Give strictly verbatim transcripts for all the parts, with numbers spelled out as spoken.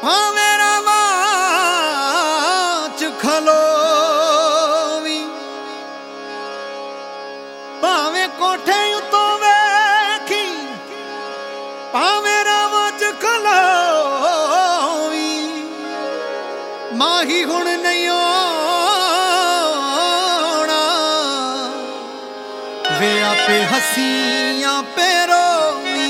भावे रामाच खलोवी भावे कोठे उतो वेखी भावे रामाच खलोवी माही हुण नहीं आना वे आपे हसियां पे रोवी।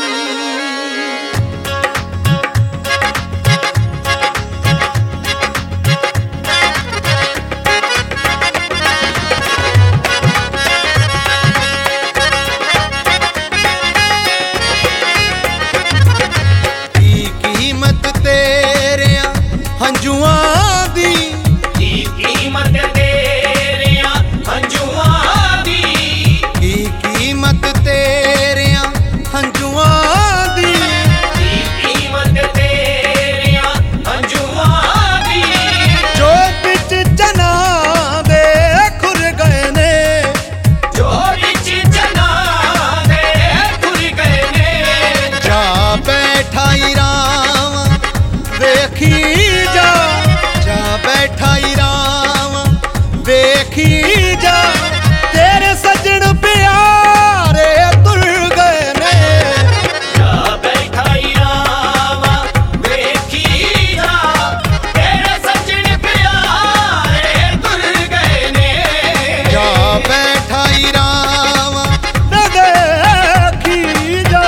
कीमत तेरे हंजुआं दी की कीमत तेरे हंजुआं दी की कीमत तेरे हंजुआं दी की कीमत तेरे हंजुआं दी जो बिच जना दे खुर गए ने जो बिच जना दे खुर गए ने जा बैठा राम देखी जा जा बैठा राम देखी जा तेरे सजन प्यारे तुर गए ने जा बैठा राम देखी जा तेरे सजन प्यारे तुर गए ने जा बैठा राम देखी जा।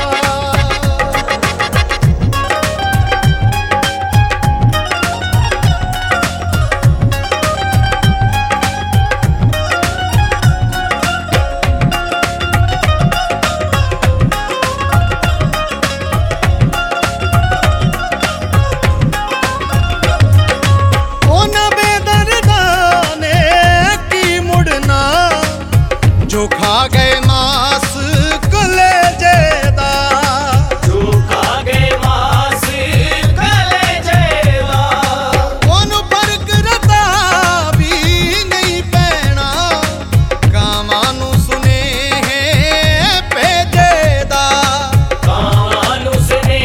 जो खा गए मास कलेजेदा जो खा गए मास कलेजेदा ओनु फर्क रता भी नहीं पैना कामानु सुने भेजेदा कामानु सुने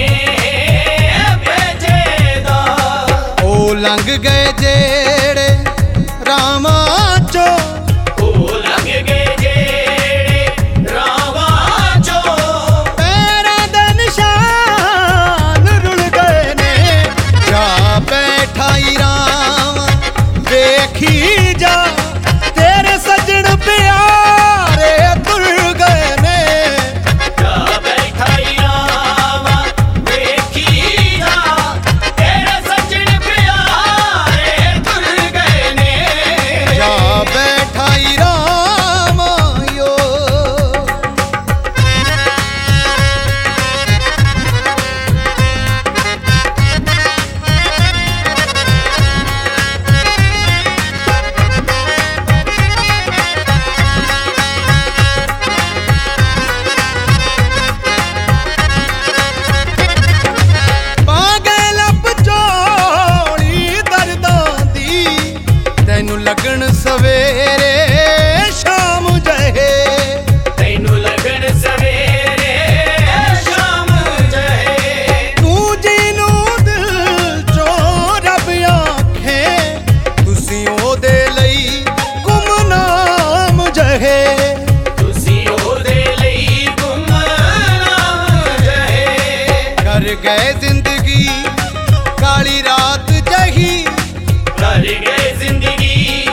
भेजेदा ओ लंघ गए जेड़े रामा चो देखी जा तेरे सजन प्यारे तुर गए ने जा बैठा राम देखी जा तेरे सजन प्यारे तुर गए ने जा बैठा राम यो लगन सवेरे शाम जहे तैनू लगन सवेरे शाम जहे तू जीनू दिल चो रब आखे तुसी ओदे लई गुमनाम जहे तुसी ओदे लई गुमनाम जहे कर गए जिंदगी काली रात जही कर गए जिंदगी